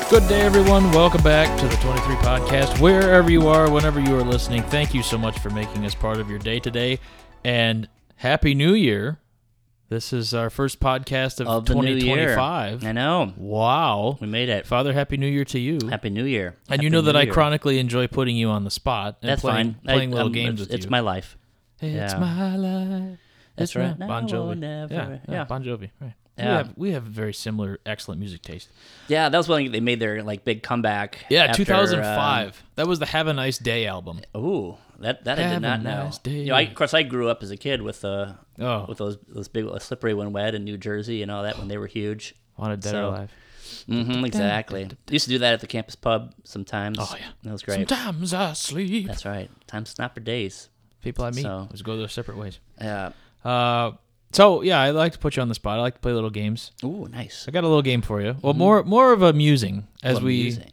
Good day, everyone. Welcome back to the 23 Podcast. Wherever you are, whenever you are listening, thank you so much for making us part of your day today. And Happy New Year. This is our first podcast of 2025. I know. Wow. We made it. Father, Happy New Year to you. Happy New Year. And Happy you know that New I Year. chronically enjoy putting you on the spot and That's playing little games with you. It's my life. It's Yeah. my life. That's It's right. my- Bon Now or Jovi. never. Yeah, Bon Jovi. Right. Yeah. We have very similar, excellent music taste. Yeah, that was when they made their big comeback. Yeah, after, 2005. That was the Have a Nice Day album. Ooh, that I Have did not a know. nice day. Of course, I grew up as a kid with Oh, those big Slippery When Wet in New Jersey and all that when they were huge. Wanted Dead or So- Alive. Exactly. Used to do that at the campus pub sometimes. Oh, yeah. That was great. Sometimes I sleep. That's right. Time's not for days. People I meet So- just go their separate ways. Yeah. So yeah, I like to put you on the spot. I like to play little games. Ooh, nice. I got a little game for you. Well, more of amusing as Amusing.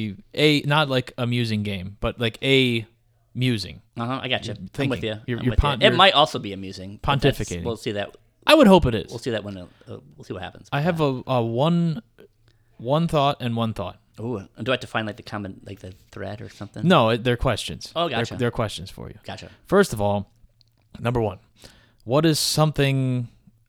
a not like amusing game, but like a musing. I got you. I'm thinking. with you. You're I'm with you. It you're might also be amusing. but that's- pontificating. We'll see that. I would hope it is. We'll see that when we'll see what happens. I have a one thought and one thought. Ooh, and do I have to find the common the thread or something? No, they're questions. Oh, gotcha. They're questions for you. Gotcha. First of all, number one, what is something?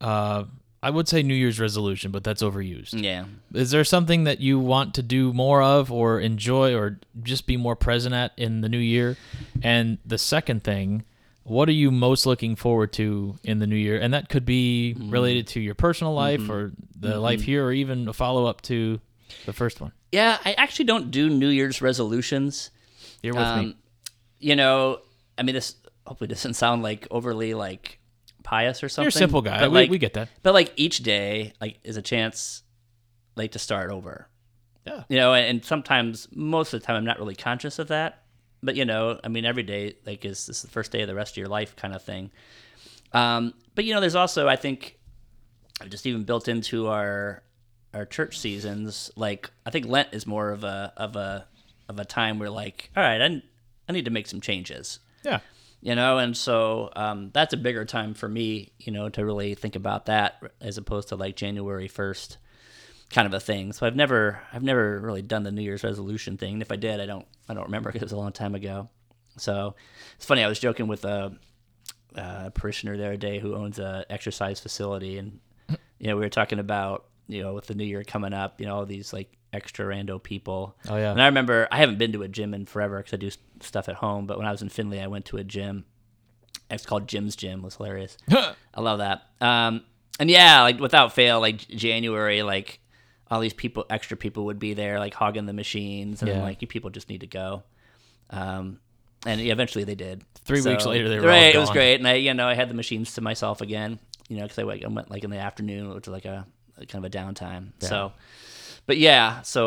I would say New Year's resolution, but that's overused. Yeah. Is there something that you want to do more of or enjoy or just be more present at in the new year? And the second thing, what are you most looking forward to in the new year? And that could be related to your personal life or the life here or even a follow-up to the first one. Yeah, I actually don't do New Year's resolutions. You're with me. You know, I mean, this hopefully doesn't sound overly pious or something. You're a simple guy. But We get that. But each day is a chance to start over. Yeah. You know, and sometimes, most of the time, I'm not really conscious of that. But, I mean, every day, this is the first day of the rest of your life kind of thing. But, there's also, I think, just even built into our church seasons, I think Lent is more of a time where, all right, I need to make some changes. Yeah. And so that's a bigger time for me, to really think about that as opposed to January 1st kind of a thing. So I've never really done the New Year's resolution thing. And if I did, I don't remember because it was a long time ago. So it's funny. I was joking with a parishioner the other day who owns a exercise facility, and we were talking about with the New Year coming up, all these extra rando people. Oh, yeah. And I remember I haven't been to a gym in forever because I do stuff at home. But when I was in Findlay, I went to a gym. It's called Jim's Gym. It was hilarious. I love that. And yeah, without fail, January, all these extra people would be there, hogging the machines, and Yeah. you people just need to go. And eventually they did. 3 weeks later, they were all right. It was gone. great, and I had the machines to myself again. Because I went in the afternoon, which was a kind of a downtime. Yeah. So. But yeah, so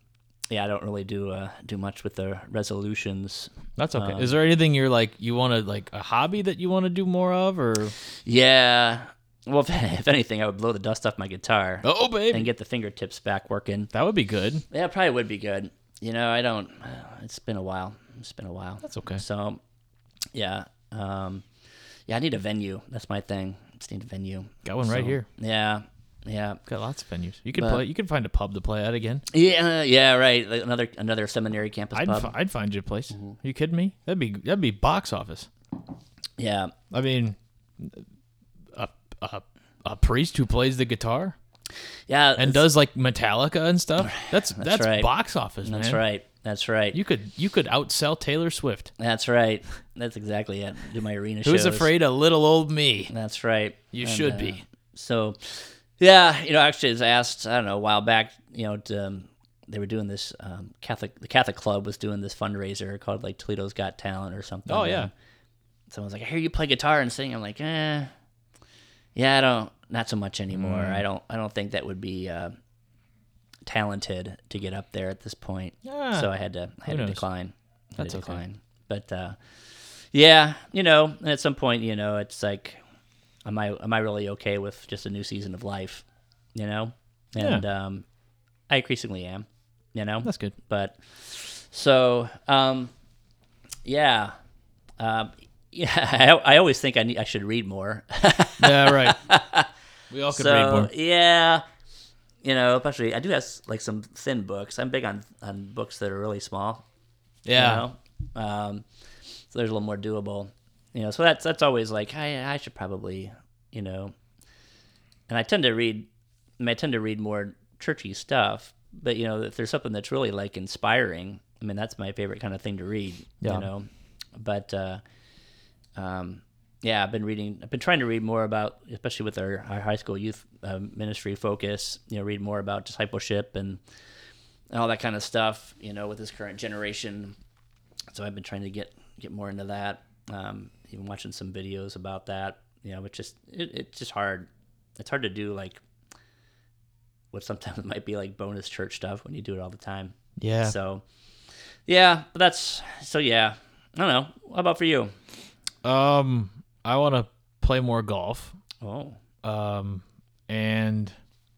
I don't really do much with the resolutions. That's okay. Is there anything you want to a hobby that you want to do more of or? Yeah, well, if anything, I would blow the dust off my guitar. Oh, baby. And get the fingertips back working. That would be good. Yeah, it probably would be good. I don't. It's been a while. That's okay. So, yeah, I need a venue. That's my thing. Just need a venue. Got one right here. Yeah. Yeah, Got lots of venues. You could play. You could find a pub to play at again. yeah, right. Another seminary campus pub. I'd find you a place. Are you kidding me? That'd be box office. Yeah, I mean, a priest who plays the guitar yeah, and does Metallica and stuff. That's right. box office, man. That's right. That's right. You could outsell Taylor Swift. That's right. That's exactly it. Do my arena Who's shows. afraid of little old me? That's right. You And, should be. So, yeah, actually, I was asked, I don't know, a while back, they were doing this, the Catholic Club was doing this fundraiser called Toledo's Got Talent or something. Oh, yeah. And someone's like, I hear you play guitar and sing. I'm like, yeah, not so much anymore. I don't think that would be talented to get up there at this point. Yeah. So I had to knows? decline. That's okay. decline. But yeah, and at some point, it's am I really okay with just a new season of life? And I increasingly am. That's good. But so yeah. I always think I should read more. Yeah, right. We all could read more. Yeah, especially I do have like some thin books. I'm big on books that are really small. Yeah. So there's a little more doable. So that's always like I should probably, and I tend to read more churchy stuff, but if there's something that's really like inspiring, I mean that's my favorite kind of thing to read. Yeah. But I've been trying to read more about, especially with our high school youth ministry focus, read more about discipleship and all that kind of stuff, with this current generation. So I've been trying to get more into that. Even watching some videos about that, it's just hard. It's hard to do like what sometimes might be like bonus church stuff when you do it all the time. Yeah. So, yeah, but I don't know. How about for you? I want to play more golf. Oh. And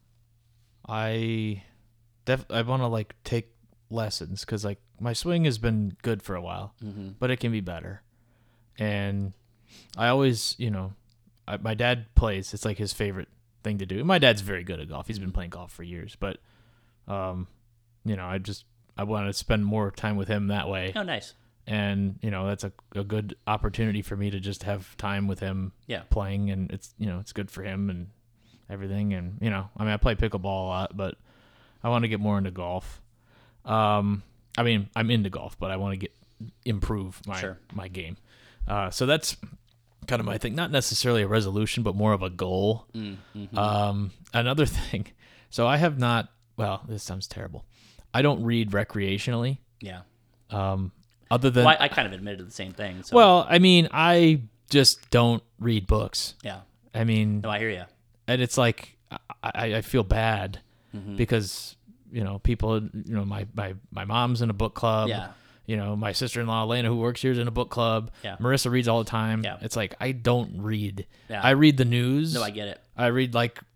I want to like take lessons because like my swing has been good for a while, but it can be better. And I always, my dad plays. It's like his favorite thing to do. My dad's very good at golf. He's been playing golf for years, but, I want to spend more time with him that way. Oh, nice. And, that's a good opportunity for me to just have time with him playing, and it's, it's good for him and everything. And, I play pickleball a lot, but I want to get more into golf. I'm into golf, but I want to improve my game. So that's kind of my thing. Not necessarily a resolution, but more of a goal. Another thing. So I have not, this sounds terrible. I don't read recreationally. Yeah. Other than I kind of admitted the same thing. So. Well, I just don't read books. Yeah. No, I hear you. And it's like I feel bad because people, my mom's in a book club. Yeah. My sister-in-law Elena, who works here, is in a book club. Yeah. Marissa reads all the time. Yeah. It's like I don't read. Yeah. I read the news. No, I get it. I read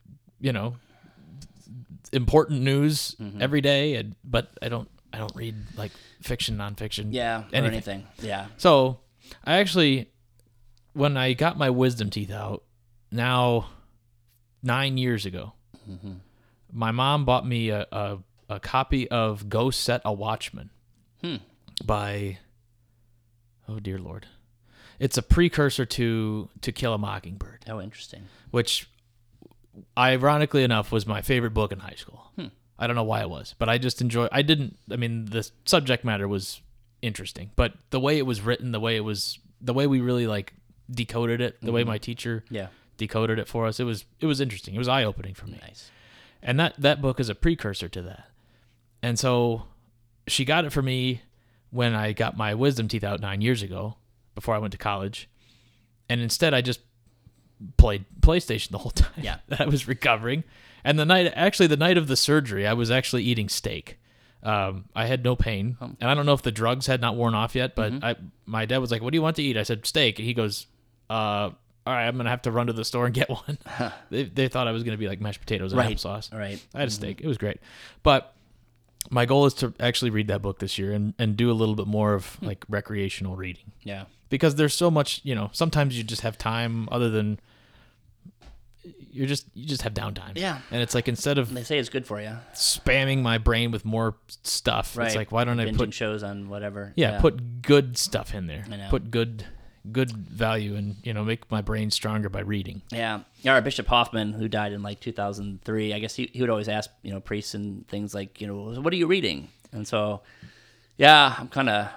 important news every day, but I don't read like fiction, nonfiction. Yeah, or anything. Yeah. So I actually, when I got my wisdom teeth out, now 9 years ago, my mom bought me a copy of Go Set a Watchman by, oh dear Lord. It's a precursor to Kill a Mockingbird. Oh, interesting. Which, ironically enough, was my favorite book in high school. I don't know why it was, but I just the subject matter was interesting, but the way it was written, the way we really like decoded it, the way my teacher decoded it for us, it was interesting. It was eye-opening for me. Nice. And that book is a precursor to that. And so she got it for me when I got my wisdom teeth out 9 years ago, before I went to college. And instead I just played PlayStation the whole time that I was recovering. And the night of the surgery, I was actually eating steak. I had no pain, and I don't know if the drugs had not worn off yet, but my dad was like, "What do you want to eat?" I said, "Steak." And he goes, "All right, I'm going to have to run to the store and get one." They thought I was going to be like mashed potatoes and applesauce. Right. I had a steak. It was great. But my goal is to actually read that book this year and do a little bit more of like recreational reading. Yeah. Because there's so much, sometimes you just have time other than you just have downtime. Yeah. And it's like, instead of they say it's good for you, spamming my brain with more stuff, it's like, why don't I put shows on whatever? Put good stuff in there. I know. Put good value and, make my brain stronger by reading. Yeah. Our Bishop Hoffman, who died in like 2003, I guess he would always ask, priests and things like, what are you reading? And so, I'm kind of,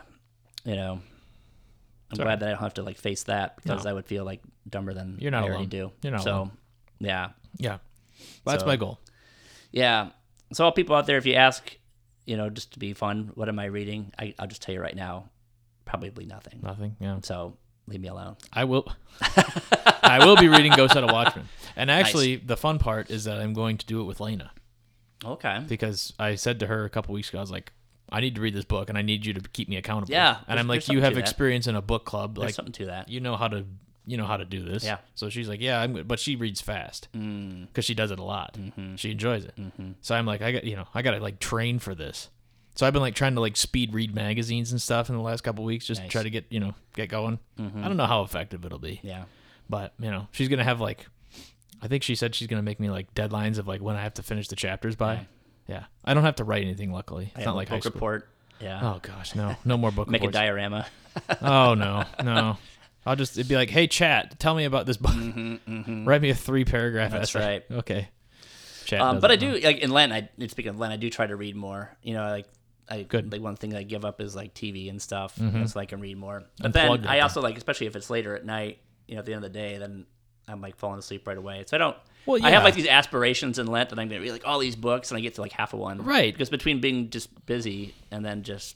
I'm glad that I don't have to like face that, because I would feel like dumber than You're not I already alone. do. You're not alone. Yeah. Yeah. Well, that's my goal. Yeah. So all people out there, if you ask, just to be fun, what am I reading? I'll just tell you right now, probably nothing. Nothing. Yeah. So leave me alone. I will be reading Go Set a Watchman. And actually, the fun part is that I'm going to do it with Lena. Okay. Because I said to her a couple weeks ago, I was like, I need to read this book, and I need you to keep me accountable. Yeah. And I'm like, you have experience in a book club. There's like, something to that. You know how to do this. Yeah. So she's like, yeah, I'm good. But she reads fast because she does it a lot. She enjoys it. So I'm like, I got to like train for this. So I've been like trying to like speed read magazines and stuff in the last couple of weeks, just to try to get going. I don't know how effective it'll be. Yeah. But she's gonna have like I think she said she's gonna make me like deadlines of like when I have to finish the chapters by. Yeah, I don't have to write anything. Luckily, it's not like high book school. report. Yeah. Oh gosh, no more book Make a reports. diorama. Oh no. It'd be like, hey chat, tell me about this book. Write me a 3-paragraph That's essay. right. Okay. Chat. But I doesn't do like in Lent. Speaking of Lent, I do try to read more. You know, Good. like one thing I give up is like TV and stuff, so I can read more. But Unplug then that I thing. also like, especially if it's later at night, you know, at the end of the day, then I'm like falling asleep right away. So I don't. Well, I have yeah. like these aspirations in Lent that I'm going to read like all these books, and I get to like half of one. Right. Because between being just busy and then just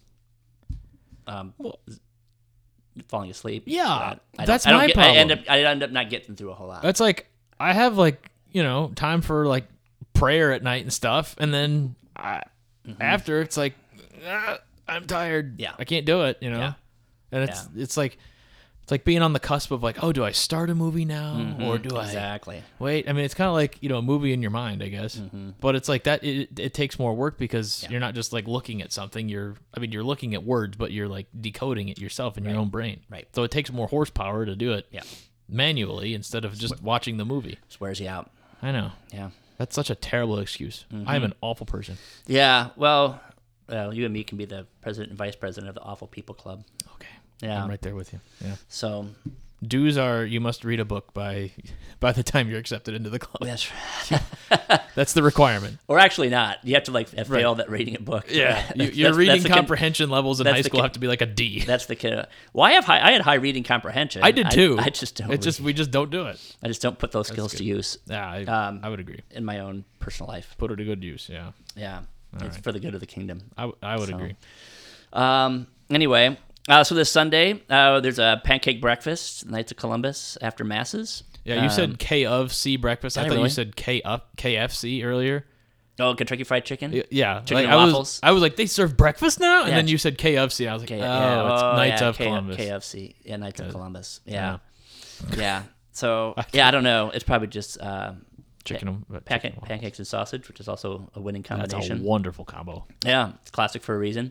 falling asleep. Yeah, I that's don't my get, problem. I end up not getting through a whole lot. That's like I have like time for like prayer at night and stuff, and then after it's like I'm tired. Yeah. I can't do it. Yeah. And it's like being on the cusp of like, oh, do I start a movie now or do I Exactly. wait? I mean, it's kind of like a movie in your mind, I guess. But it's like that. It takes more work because you're not just like looking at something. You're looking at words, but you're like decoding it yourself in your own brain. Right. So it takes more horsepower to do it. Yeah. Manually instead of just watching the movie. Just wears you out. I know. Yeah. That's such a terrible excuse. I am an awful person. Yeah. Well, you and me can be the president and vice president of the Awful People Club. Okay. Yeah. I'm right there with you. Yeah. So Dues are you must read a book by the time you're accepted into the club. that's right. That's the requirement. Or actually not. You have to like have failed at reading a book. Your That's reading the comprehension levels in that's high the school have to be like a D. That's the kid. Well, I had high reading comprehension. I did too. I just don't. We just don't do it. I just don't put those skills to use Yeah, I would agree. in my own personal life. Put it to good use. Yeah, Yeah, it's for the good of the kingdom. I would agree. Anyway, so this Sunday, there's a pancake breakfast, Knights of Columbus, after masses. Yeah, you said K of C breakfast. I Did I thought really? you said KFC earlier. Oh, Kentucky Fried Chicken. Yeah, Chicken like, and waffles. I was like, they serve breakfast now, and Yeah. then you said KFC. I was like, it's Knights of Columbus. KFC. Yeah, Knights of Columbus. Yeah. Yeah. So, I don't know. It's probably just Chicken. pancakes and sausage, which is also a winning That's combination. a wonderful combo. Yeah, it's classic for a reason.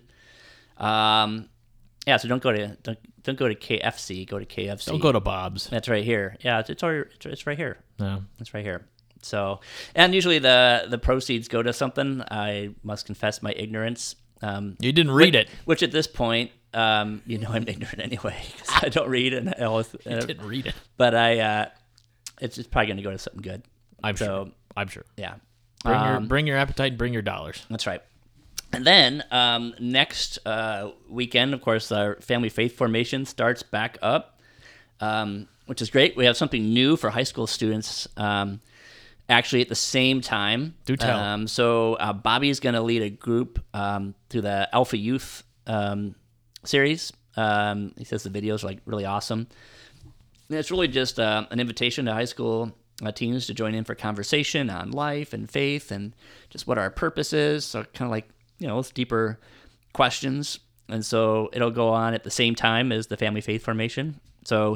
So don't go to KFC. Go to KFC. Don't go to Bob's. That's right here. Yeah, it's right here. No. It's right here. So, and usually the proceeds go to something. I must confess my ignorance. You didn't read it. Which at this point, I'm ignorant anyway because I don't read and You didn't read it. But it's probably going to go to something good. I'm sure. Yeah. Bring your appetite and bring your dollars. That's right. And then next weekend, of course, our Family Faith Formation starts back up, which is great. We have something new for high school students actually at the same time. Do tell. So Bobby's going to lead a group through the Alpha Youth series. He says the videos are like really awesome. And it's really just an invitation to high school teens to join in for conversation on life and faith and just what our purpose is. So kind of like, those deeper questions. And so it'll go on at the same time as the Family Faith Formation. So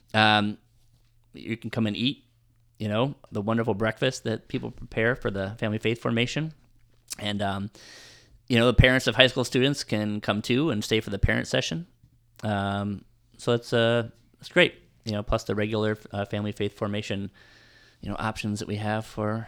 you can come and eat, the wonderful breakfast that people prepare for the Family Faith Formation. And, the parents of high school students can come too and stay for the parent session. So it's great, plus the regular Family Faith Formation, options that we have for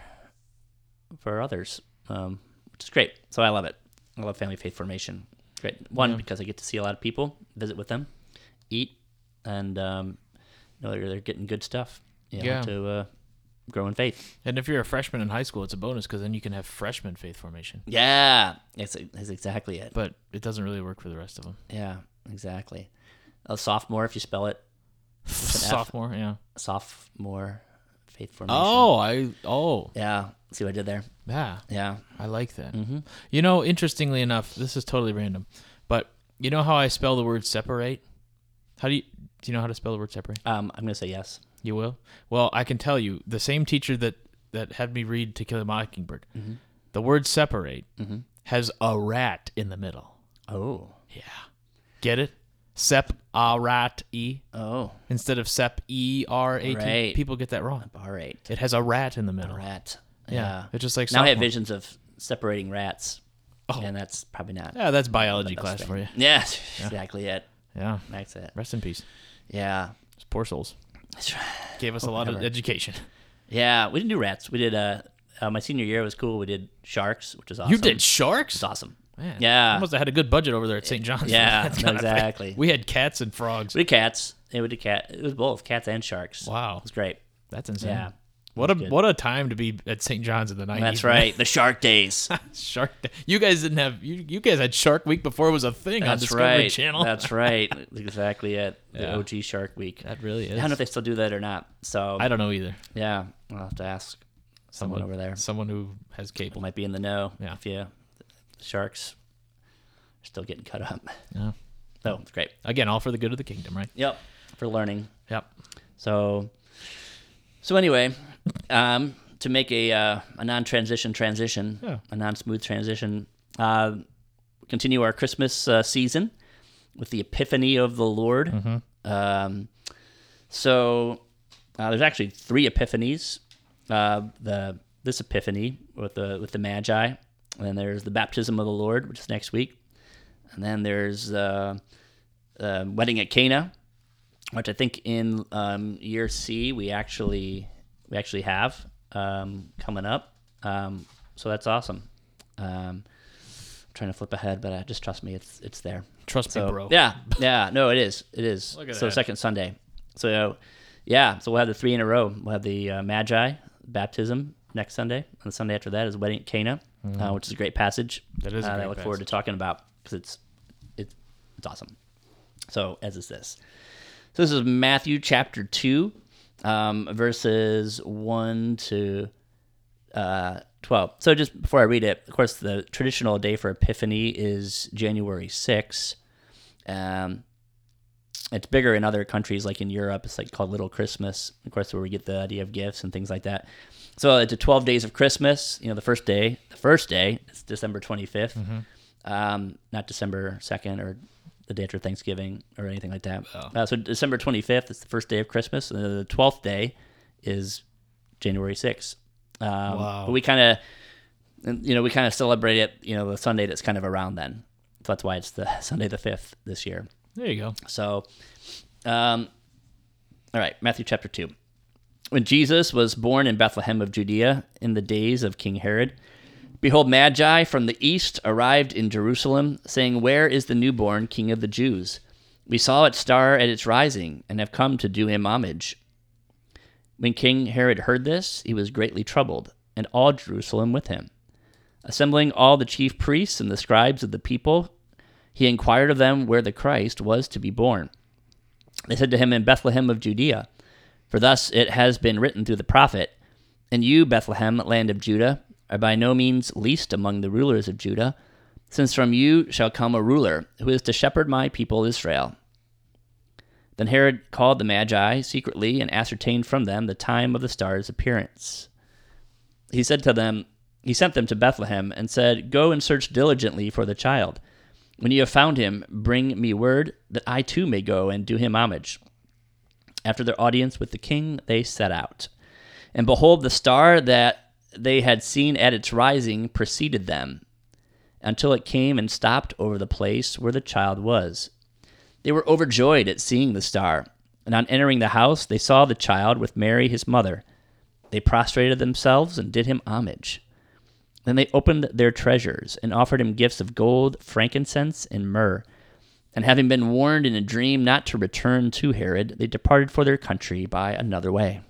others, which is great. So I love it. I love Family Faith Formation. Great. One, because I get to see a lot of people, visit with them, eat, and they're getting good stuff to grow in faith. And if you're a freshman in high school, it's a bonus because then you can have freshman faith formation. Yeah, that's exactly it. But it doesn't really work for the rest of them. Yeah, exactly. A sophomore, if you spell it. Sophomore, yeah. Sophomore faith formation. Yeah. See what I did there? Yeah. Yeah. I like that. Mm-hmm. Interestingly enough, this is totally random, but you know how I spell the word separate? Do you know how to spell the word separate? I'm going to say yes. You will? Well, I can tell you, the same teacher that had me read To Kill a Mockingbird, the word separate has a rat in the middle. Oh. Yeah. Get it? Sep-a-rat-e. Oh. Instead of sep-e-r-a-t. Right. People get that wrong. All right. It has a rat in the A middle. rat. Yeah. Yeah. It's just like Now I have sophomore. visions of separating rats. Oh. And that's probably not. Yeah, that's biology the best class thing. for you. Yeah, that's exactly it. Yeah. That's it. Rest in peace. Yeah. Those poor souls. That's right. Gave us a lot of education. Yeah, we didn't do rats. We did. My senior year was cool. We did sharks, which was awesome. You did sharks? It's awesome. Man, Yeah. I must have had a good budget over there at St. John's. Yeah, That's kinda exactly. We had cats and frogs. We did cats. Yeah, we did cat. It was both cats and sharks. Wow. It was great. That's insane. Yeah. What a time to be at St. John's in the 90s. That's man. right. The shark days. Shark Day. You guys didn't have you guys had Shark Week before it was a thing on That's Discovery right. Channel. That's right. Exactly it. The Yeah. OG Shark Week. That really is. I don't know if they still do that or not. So I don't know either. yeah, I'll have to ask someone over there. Someone who has cable. Might be in the know. Yeah. If the sharks are still getting cut up. Yeah. So it's great. Again, all for the good of the kingdom, right? Yep. For learning. Yep. So anyway, to make a non-transition transition, Yeah. a non-smooth transition, continue our Christmas season with the Epiphany of the Lord. Mm-hmm. So there's actually 3 epiphanies. This epiphany with the Magi, and then there's the baptism of the Lord, which is next week, and then there's wedding at Cana, which I think in year C we actually have coming up. So that's awesome. I'm trying to flip ahead, but just trust me, it's there. Trust me, So, bro. yeah, no, it is. Look at So that. second Sunday. So yeah, so we'll have the 3 in a row. We'll have the Magi baptism next Sunday, and the Sunday after that is wedding at Cana, which is a great passage. That is a that I great look forward to passage. talking about because it's awesome. So as is this. So this is Matthew chapter 2, verses 1 to 12. So just before I read it, of course, the traditional day for Epiphany is January 6th. It's bigger in other countries, like in Europe. It's like called Little Christmas, of course, where we get the idea of gifts and things like that. So it's 12 days of Christmas. You know, the first day is December 25th, not December 2nd or the day after Thanksgiving or anything like that. Oh. So December 25th is the first day of Christmas, and then the 12th day is January 6th. Wow. But we kind of celebrate it, the Sunday that's kind of around then. So that's why it's the Sunday the 5th this year. There you go. So, all right, Matthew chapter 2. When Jesus was born in Bethlehem of Judea in the days of King Herod, behold, Magi from the east arrived in Jerusalem, saying, "Where is the newborn King of the Jews? We saw its star at its rising, and have come to do him homage." When King Herod heard this, he was greatly troubled, and all Jerusalem with him. Assembling all the chief priests and the scribes of the people, he inquired of them where the Christ was to be born. They said to him, "In Bethlehem of Judea, for thus it has been written through the prophet, And you, Bethlehem, land of Judah, are by no means least among the rulers of Judah, since from you shall come a ruler, who is to shepherd my people Israel." Then Herod called the Magi secretly and ascertained from them the time of the star's appearance. He sent them to Bethlehem and said, "Go and search diligently for the child. When you have found him, bring me word that I too may go and do him homage." After their audience with the king, they set out. And behold, the star that they had seen at its rising preceded them, until it came and stopped over the place where the child was. They were overjoyed at seeing the star, and on entering the house, they saw the child with Mary his mother. They prostrated themselves and did him homage. Then they opened their treasures and offered him gifts of gold, frankincense, and myrrh. And having been warned in a dream not to return to Herod, they departed for their country by another way.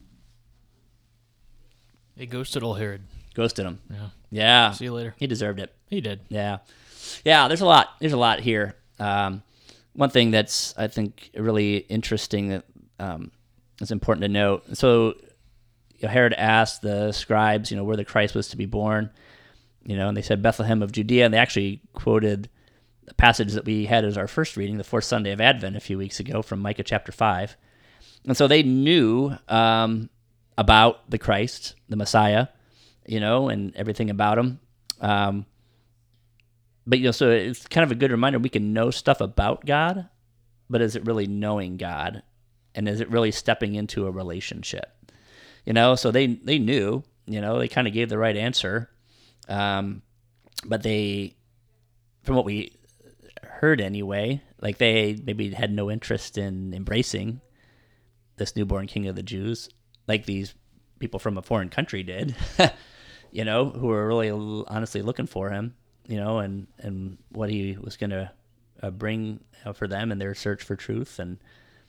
They ghosted old Herod. Ghosted him. Yeah. Yeah. See you later. He deserved it. He did. Yeah. Yeah, there's a lot. There's a lot here. One thing that's, I think, really interesting that is important to note. So Herod asked the scribes, where the Christ was to be born, and they said Bethlehem of Judea, and they actually quoted the passage that we had as our first reading, the fourth Sunday of Advent a few weeks ago from Micah chapter 5. And so they knew about the Christ, the Messiah, and everything about him. But, so it's kind of a good reminder. We can know stuff about God, but is it really knowing God? And is it really stepping into a relationship? So they knew, they kind of gave the right answer. But they, from what we heard anyway, like they maybe had no interest in embracing this newborn King of the Jews, like these people from a foreign country did, who were really honestly looking for him, and what he was going to bring for them in their search for truth and,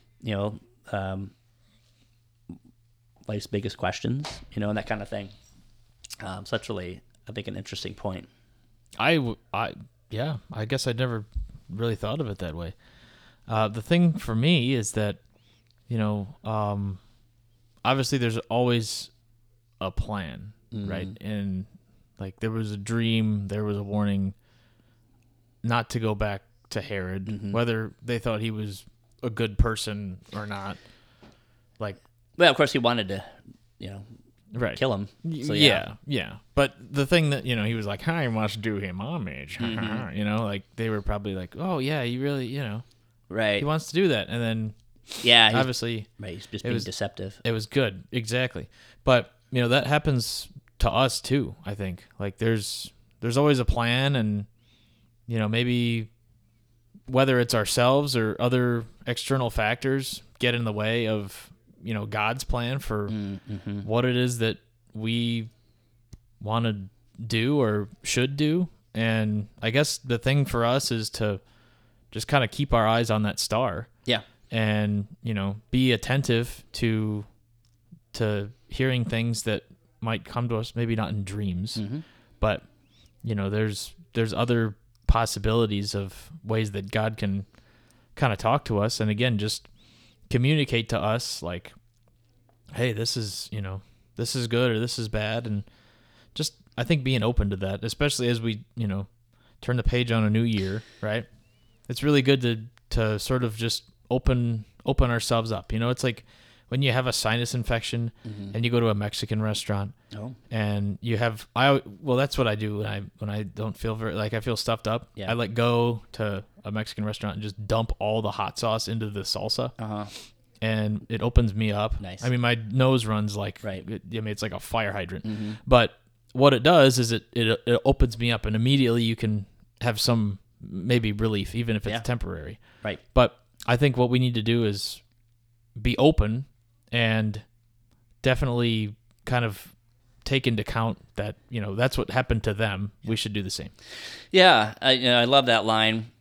life's biggest questions, and that kind of thing. So that's really, I think, an interesting point. Yeah, I guess I'd never really thought of it that way. The thing for me is that, obviously there's always a plan, right? And like there was a dream, there was a warning not to go back to Herod, whether they thought he was a good person or not. Like, well, of course he wanted to, right, kill him. So, yeah. But the thing that, he was like, I must do him homage. Like they were probably like, oh yeah, you really, right. he wants to do that. And then, yeah, obviously, right, he's just being deceptive. It was good, exactly. But that happens to us too. I think like there's always a plan, and maybe whether it's ourselves or other external factors get in the way of God's plan for what it is that we want to do or should do. And I guess the thing for us is to just kind of keep our eyes on that star. Yeah. And, be attentive to hearing things that might come to us, maybe not in dreams, but, there's other possibilities of ways that God can kind of talk to us. And again, just communicate to us like, hey, this is good or this is bad. And just, I think being open to that, especially as we, turn the page on a new year, right? It's really good to sort of just open ourselves up. It's like when you have a sinus infection and you go to a Mexican restaurant and you have, that's what I do when I don't feel I feel stuffed up. Yeah. I go to a Mexican restaurant and just dump all the hot sauce into the salsa. And it opens me up. Nice. I mean, my nose runs like, right. It's like a fire hydrant. But what it does is it opens me up, and immediately you can have some maybe relief, even if it's temporary. Right. But I think what we need to do is be open and definitely kind of take into account that, that's what happened to them. We should do the same. Yeah. I love that line.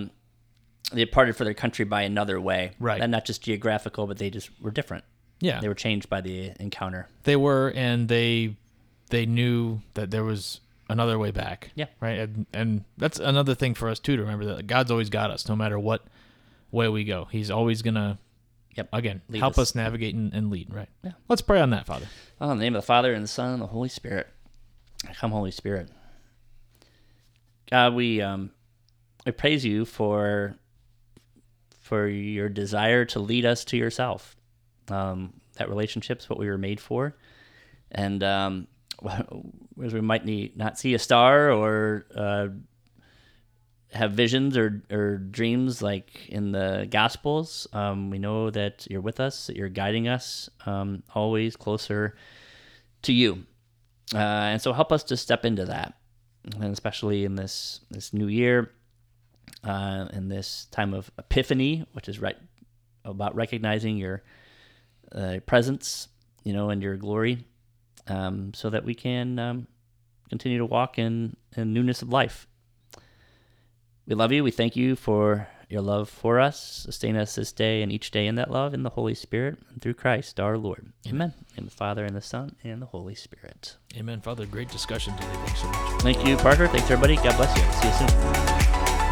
They departed for their country by another way. Right. And not just geographical, but they just were different. Yeah. They were changed by the encounter. They were, and they knew that there was another way back. Yeah. Right. And that's another thing for us too, to remember that God's always got us no matter what way we go. He's always going to, again, help us navigate and lead. Right. Yeah. Let's pray on that, Father. Oh, in the name of the Father and the Son and the Holy Spirit. Come, Holy Spirit. God, we praise you for your desire to lead us to yourself. That relationship's what we were made for. And as we might not see a star or have visions or dreams like in the Gospels, we know that you're with us, that you're guiding us always closer to you. And so help us to step into that, and especially in this new year, in this time of Epiphany, which is about recognizing your presence, and your glory, so that we can continue to walk in newness of life. We love you. We thank you for your love for us. Sustain us this day and each day in that love, in the Holy Spirit, and through Christ our Lord. Amen. In the Father, and the Son, and the Holy Spirit. Amen. Father, great discussion today. Thanks so much. Thank you, Parker. Thanks, everybody. God bless you. See you soon.